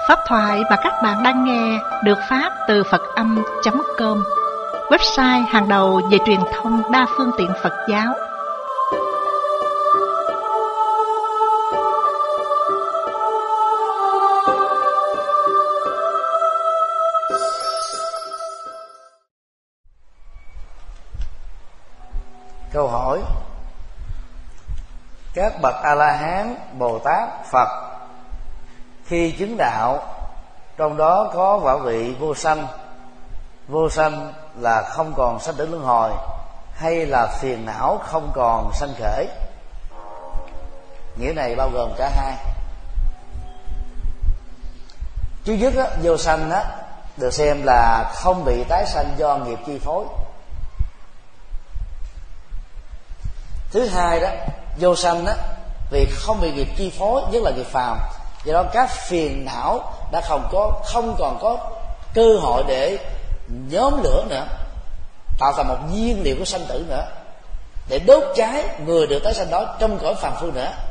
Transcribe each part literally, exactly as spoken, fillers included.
Pháp thoại mà các bạn đang nghe được phát từ Phật Âm chấm com, website hàng đầu về truyền thông đa phương tiện Phật giáo. Câu hỏi: các bậc A-la-hán, Bồ Tát, Phật khi chứng đạo, trong đó có quả vị vô sanh, vô sanh là không còn sanh tử luân hồi, hay là phiền não không còn sanh khởi? Nghĩa này bao gồm cả hai. Trước nhất á, vô sanh á, được xem là không bị tái sanh do nghiệp chi phối. Thứ hai đó, vô sanh á, vì không bị nghiệp chi phối, nhất là nghiệp phàm, do đó các phiền não đã không có không còn có cơ hội để nhóm lửa nữa, tạo thành một nhiên liệu của sanh tử nữa, để đốt cháy người được tái sanh đó trong cõi phàm phu nữa.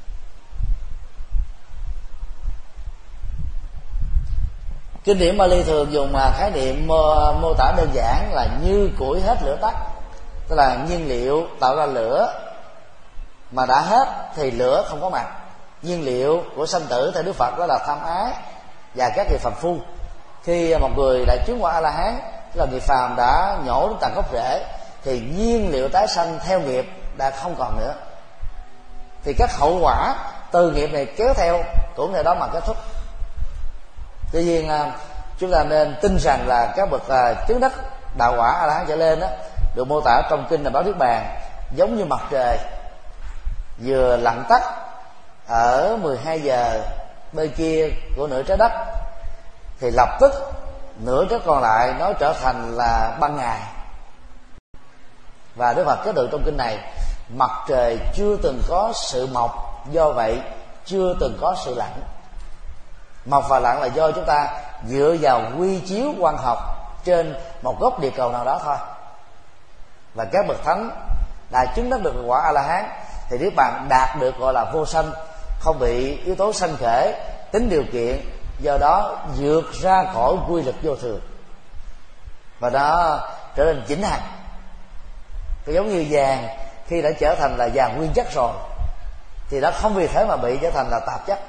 Kinh điển Bali thường dùng mà khái niệm mô, mô tả đơn giản là như củi hết lửa tắt, tức là nhiên liệu tạo ra lửa mà đã hết thì lửa không có mặt. Nhiên liệu của sanh tử theo Đức Phật đó là tham ái và các nghiệp phàm phu. Khi một người đã chứng quả A-la-hán, tức là nghiệp phàm đã nhổ đến tận gốc rễ, thì nhiên liệu tái sanh theo nghiệp đã không còn nữa, thì các hậu quả từ nghiệp này kéo theo cũng ngày đó mà kết thúc. Tuy nhiên chúng ta nên tin rằng là các bậc chứng đắc đạo quả A-la-hán trở lên đó, được mô tả trong kinh là Báo Niết Bàn giống như mặt trời vừa lặn tắt ở mười hai giờ bên kia của nửa trái đất, thì lập tức nửa trái còn lại nó trở thành là ban ngày. Và Đức Phật kết luận trong kinh này, mặt trời chưa từng có sự mọc, do vậy chưa từng có sự lặn. Mọc và lặn là do chúng ta dựa vào quy chiếu quang học trên một góc địa cầu nào đó thôi. Và các bậc thánh đã chứng đắc được quả A-la-hán thì Niết Bàn đạt được gọi là vô sanh, không bị yếu tố sanh khởi, tính điều kiện, do đó vượt ra khỏi quy luật vô thường, và nó trở nên vĩnh hằng. Cái giống như vàng khi đã trở thành là vàng nguyên chất rồi thì nó không vì thế mà bị trở thành là tạp chất.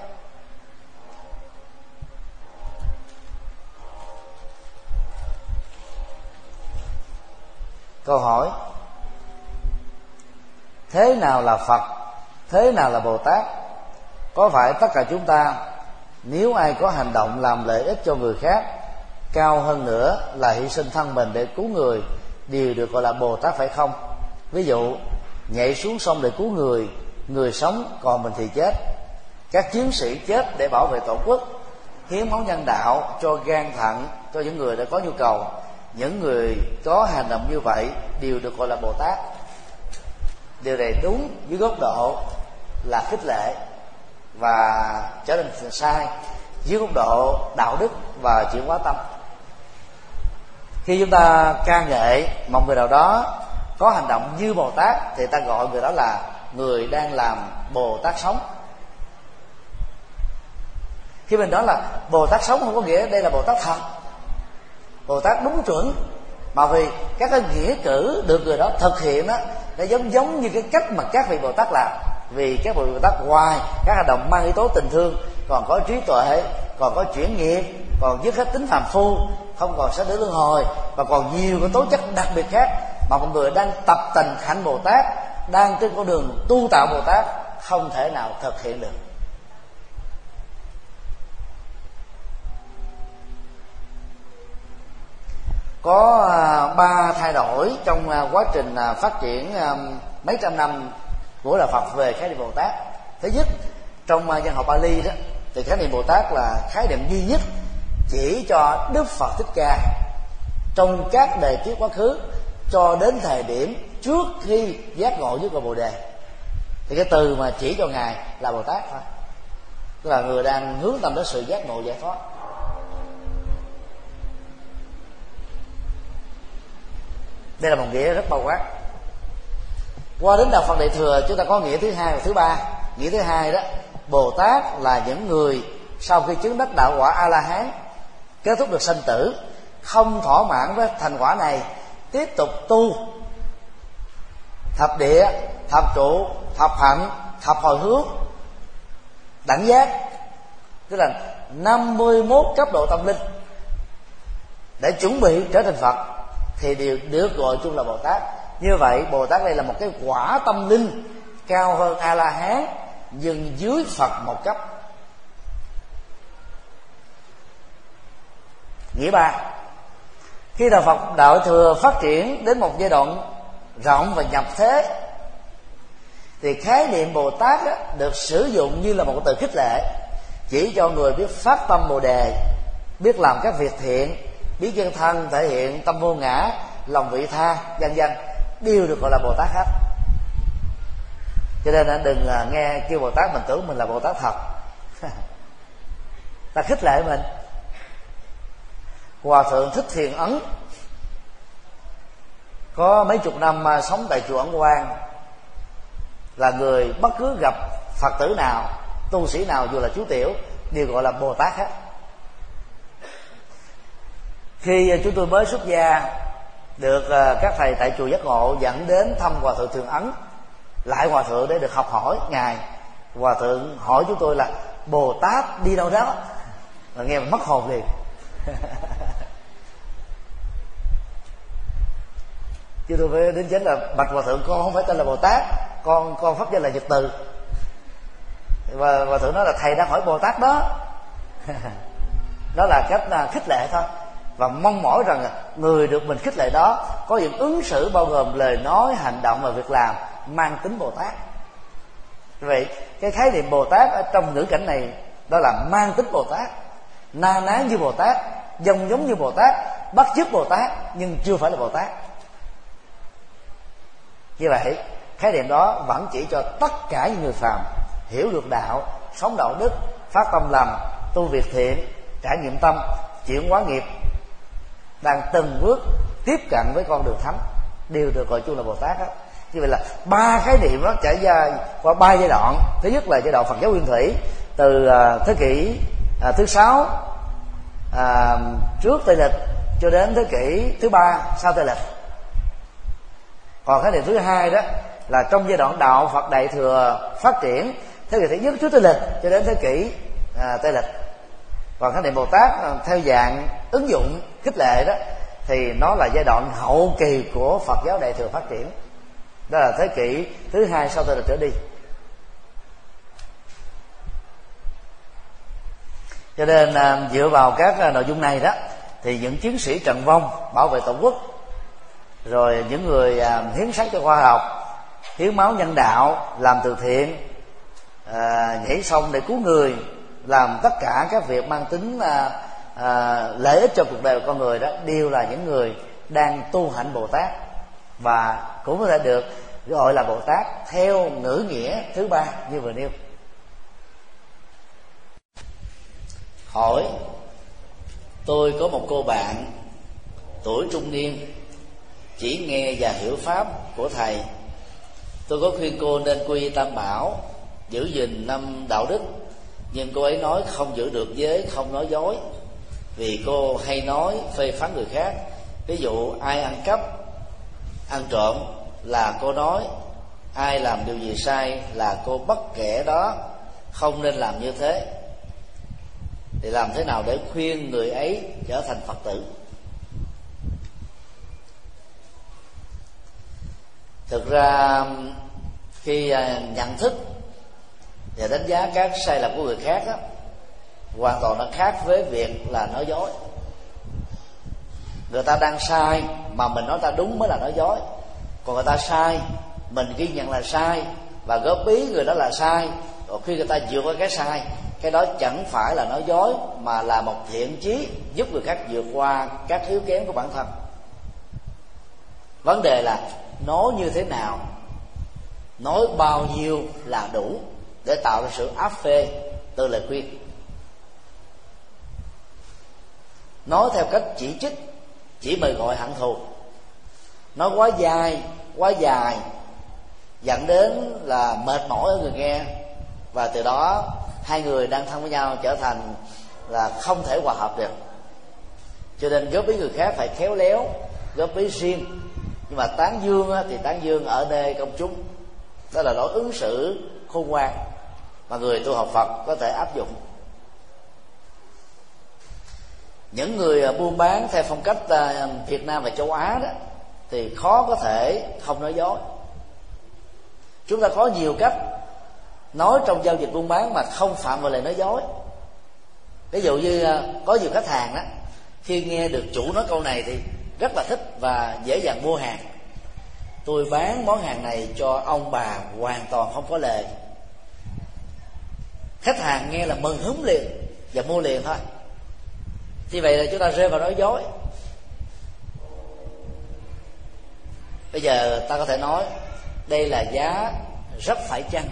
Câu hỏi: thế nào là Phật, thế nào là Bồ Tát? Có phải tất cả chúng ta, nếu ai có hành động làm lợi ích cho người khác, cao hơn nữa là hy sinh thân mình để cứu người, đều được gọi là Bồ Tát phải không? Ví dụ nhảy xuống sông để cứu người, người sống còn mình thì chết. Các chiến sĩ chết để bảo vệ tổ quốc, hiến máu nhân đạo cho gan thận cho những người đã có nhu cầu. Những người có hành động như vậy đều được gọi là Bồ Tát. Điều này đúng dưới góc độ là khích lệ và trở nên sai dưới góc độ đạo đức và chuyển hóa tâm. Khi chúng ta ca ngợi một người nào đó có hành động như Bồ Tát thì ta gọi người đó là người đang làm Bồ Tát sống. Khi mình nói là Bồ Tát sống không có nghĩa đây là Bồ Tát thật, Bồ Tát đúng chuẩn, mà vì các cái nghĩa cử được người đó thực hiện đó, nó giống giống như cái cách mà các vị Bồ Tát làm. Vì các vị Bồ Tát ngoài các hành động mang yếu tố tình thương, còn có trí tuệ, còn có chuyển nghiệp, còn dứt hết tính phàm phu, không còn sanh tử luân hồi, và còn nhiều cái tố chất đặc biệt khác mà một người đang tập tành hạnh Bồ Tát, đang trên con đường tu tạo Bồ Tát không thể nào thực hiện được. Có ba thay đổi trong quá trình phát triển mấy trăm năm của đạo Phật về khái niệm Bồ Tát. Thứ nhất, trong văn học Bali đó thì khái niệm Bồ Tát là khái niệm duy nhất chỉ cho Đức Phật Thích Ca trong các đời kiếp quá khứ cho đến thời điểm trước khi giác ngộ với cội Bồ Đề. Thì cái từ mà chỉ cho ngài là Bồ Tát thôi, tức là người đang hướng tâm đến sự giác ngộ giải thoát. Đây là một nghĩa rất bao quát. Qua đến đạo Phật Đại Thừa chúng ta có nghĩa thứ hai và thứ ba. Nghĩa thứ hai đó, Bồ Tát là những người sau khi chứng đắc đạo quả A La Hán, kết thúc được sanh tử, không thỏa mãn với thành quả này, tiếp tục tu thập địa, thập trụ, thập hạnh, thập hồi hướng, đẳng giác, tức là năm mươi mốt cấp độ tâm linh để chuẩn bị trở thành Phật, thì đều được gọi chung là Bồ Tát. Như vậy Bồ Tát đây là một cái quả tâm linh cao hơn A La Hán, nhưng dưới Phật một cấp. Nghĩa ba, khi đạo Phật đạo thừa phát triển đến một giai đoạn rộng và nhập thế, thì khái niệm Bồ Tát đó, được sử dụng như là một từ khích lệ, chỉ cho người biết phát tâm Bồ Đề, biết làm các việc thiện, biết chân thân thể hiện tâm vô ngã, lòng vị tha, vân vân, đều được gọi là Bồ Tát hết. Cho nên đừng nghe kêu Bồ Tát mình tưởng mình là Bồ Tát thật. Ta khích lệ mình. Hòa thượng Thích Thiền Ấn có mấy chục năm sống tại chùa Ấn Quang, là người bất cứ gặp Phật tử nào, tu sĩ nào, dù là chú tiểu, đều gọi là Bồ Tát hết. Khi chúng tôi mới xuất gia, được các thầy tại chùa Giác Ngộ dẫn đến thăm Hòa thượng Thiền Ấn, lại Hòa thượng để được học hỏi ngài. Hòa thượng hỏi chúng tôi là Bồ Tát đi đâu đó, và nghe mình mất hồn liền. Chứ tôi phải đến chính là bạch Hòa thượng, con không phải tên là Bồ Tát, con con pháp danh là Nhật Từ. Và Hòa thượng nói là thầy đang hỏi Bồ Tát đó. Đó là cách khích lệ thôi, và mong mỏi rằng người được mình khích lệ đó có những ứng xử bao gồm lời nói, hành động và việc làm mang tính Bồ Tát. Vậy cái khái niệm Bồ Tát ở trong ngữ cảnh này đó là mang tính Bồ Tát, na ná như Bồ Tát, giống giống như Bồ Tát, bắt chước Bồ Tát, nhưng chưa phải là Bồ Tát. Như vậy khái niệm đó vẫn chỉ cho tất cả những người phàm hiểu được đạo, sống đạo đức, phát tâm lành, tu việc thiện, trải nghiệm tâm, chuyển hóa nghiệp, đang từng bước tiếp cận với con đường thánh, đều được gọi chung là Bồ Tát đó. Như vậy là ba khái niệm đó trải ra qua ba giai đoạn. Thứ nhất là giai đoạn Phật giáo Nguyên Thủy, từ uh, thế kỷ uh, thứ sáu uh, trước Tây lịch cho đến thế kỷ thứ ba sau Tây lịch. Còn khái niệm thứ hai đó là trong giai đoạn đạo Phật Đại Thừa phát triển, thế kỷ thứ nhất trước Tây lịch cho đến thế kỷ uh, Tây lịch. Còn khái niệm Bồ Tát uh, theo dạng ứng dụng khích lệ đó, thì nó là giai đoạn hậu kỳ của Phật giáo Đại Thừa phát triển, đó là thế kỷ thứ hai sau Tây lịch trở đi. Cho nên dựa vào các nội dung này đó, thì những chiến sĩ trận vong bảo vệ Tổ quốc, rồi những người hiến xác cho khoa học, hiến máu nhân đạo, làm từ thiện, nhảy sông để cứu người, làm tất cả các việc mang tính à, lợi ích cho cuộc đời của con người đó, đều là những người đang tu hạnh Bồ Tát, và cũng có thể được gọi là Bồ Tát theo ngữ nghĩa thứ ba như vừa nêu. Hỏi: tôi có một cô bạn tuổi trung niên, chỉ nghe và hiểu pháp của thầy. Tôi có khuyên cô nên quy Tam Bảo, giữ gìn năm đạo đức, nhưng cô ấy nói không giữ được giới không nói dối, vì cô hay nói phê phán người khác. Ví dụ ai ăn cắp, ăn trộm là cô nói, ai làm điều gì sai là cô bắt kẻ đó không nên làm như thế. Thì làm thế nào để khuyên người ấy trở thành Phật tử? Thực ra khi nhận thức và đánh giá các sai lầm của người khác đó, hoàn toàn nó khác với việc là nói dối. Người ta đang sai mà mình nói ta đúng mới là nói dối. Còn người ta sai, mình ghi nhận là sai và góp ý người đó là sai, rồi khi người ta vượt qua cái sai, cái đó chẳng phải là nói dối, mà là một thiện chí giúp người khác vượt qua các yếu kém của bản thân. Vấn đề là nói như thế nào, nói bao nhiêu là đủ để tạo ra sự áp phê từ lời khuyên. Nói theo cách chỉ trích, chỉ mời gọi hận thù, nói quá dài, quá dài, dẫn đến là mệt mỏi ở người nghe, và từ đó hai người đang thân với nhau trở thành là không thể hòa hợp được. Cho nên góp ý người khác phải khéo léo, góp ý riêng, nhưng mà tán dương thì tán dương ở nơi công chúng. Đó là lối ứng xử khôn ngoan mà người tu học Phật có thể áp dụng. Những người buôn bán theo phong cách Việt Nam và châu Á đó thì khó có thể không nói dối. Chúng ta có nhiều cách nói trong giao dịch buôn bán mà không phạm vào lời nói dối. Ví dụ như có nhiều khách hàng đó, khi nghe được chủ nói câu này thì rất là thích và dễ dàng mua hàng. Tôi bán món hàng này cho ông bà hoàn toàn không có lời. Khách hàng nghe là mừng húm liền và mua liền thôi. Như vậy là chúng ta rơi vào nói dối. Bây giờ ta có thể nói đây là giá rất phải chăng.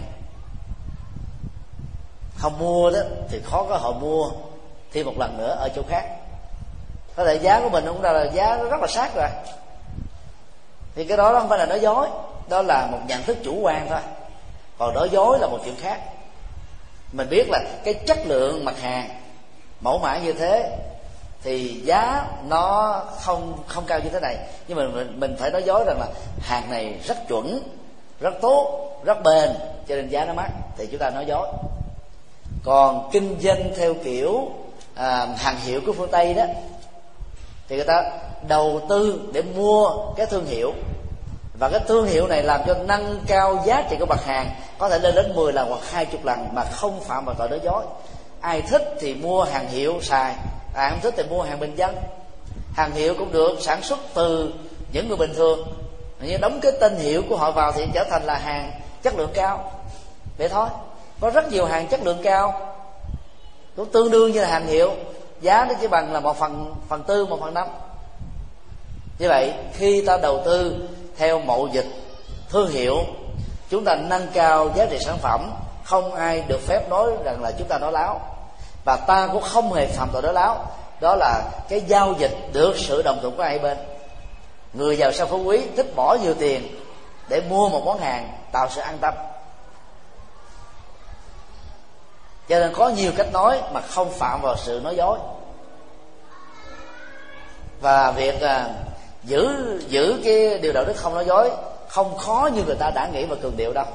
Không mua đó thì khó có họ mua thêm một lần nữa ở chỗ khác. Có thể giá của mình cũng là giá rất là sát rồi, thì cái đó, đó không phải là nói dối, đó là một nhận thức chủ quan thôi. Còn nói dối là một chuyện khác. Mình biết là cái chất lượng mặt hàng mẫu mã như thế thì giá nó không không cao như thế này, nhưng mà mình, mình phải nói dối rằng là hàng này rất chuẩn, rất tốt, rất bền, cho nên giá nó mắc, thì chúng ta nói dối. Còn kinh doanh theo kiểu à, hàng hiệu của phương Tây đó, thì người ta đầu tư để mua cái thương hiệu, và cái thương hiệu này làm cho nâng cao giá trị của mặt hàng có thể lên đến mười lần hoặc hai mươi lần mà không phạm vào tội nói dối. Ai thích thì mua hàng hiệu xài, ai không thích thì mua hàng bình dân. Hàng hiệu cũng được sản xuất từ những người bình thường, nhưng đóng cái tên hiệu của họ vào thì trở thành là hàng chất lượng cao. Vậy thôi. Có rất nhiều hàng chất lượng cao cũng tương đương như là hàng hiệu, giá nó chỉ bằng là một phần phần tư, một phần năm. Như vậy khi ta đầu tư theo mậu dịch thương hiệu, chúng ta nâng cao giá trị sản phẩm, không ai được phép nói rằng là chúng ta nói láo, và ta cũng không hề phạm tội nói láo. Đó là cái giao dịch được sự đồng thuận của hai bên. Người giàu sang phú quý thích bỏ nhiều tiền để mua một món hàng tạo sự an tâm. Cho nên có nhiều cách nói mà không phạm vào sự nói dối. Và việc à, giữ giữ cái điều đạo đức không nói dối không khó như người ta đã nghĩ và cường điệu đâu.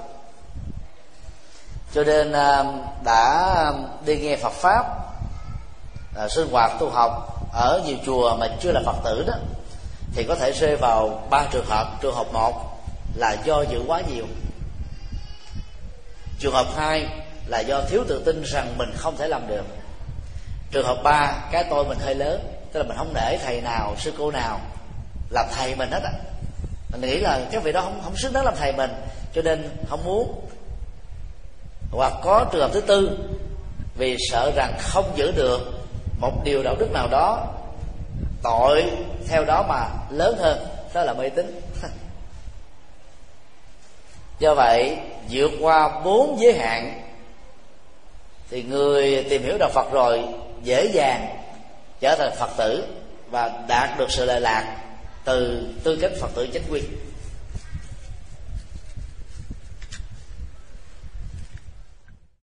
Cho nên à, đã đi nghe Phật pháp, à, sinh hoạt tu học ở nhiều chùa mà chưa là Phật tử đó, thì có thể rơi vào ba trường hợp. Trường hợp một là do giữ quá nhiều. Trường hợp hai là do thiếu tự tin rằng mình không thể làm được. Trường hợp ba, cái tôi mình hơi lớn, tức là mình không để thầy nào, sư cô nào làm thầy mình hết á. Mình nghĩ là cái vị đó không không xứng đáng làm thầy mình, cho nên không muốn. Hoặc có trường hợp thứ tư, vì sợ rằng không giữ được một điều đạo đức nào đó, tội theo đó mà lớn hơn, đó là mê tín. Do vậy vượt qua bốn giới hạn thì người tìm hiểu đạo Phật rồi dễ dàng trở thành Phật tử và đạt được sự lệ lạc từ tư cách Phật tử chánh quy.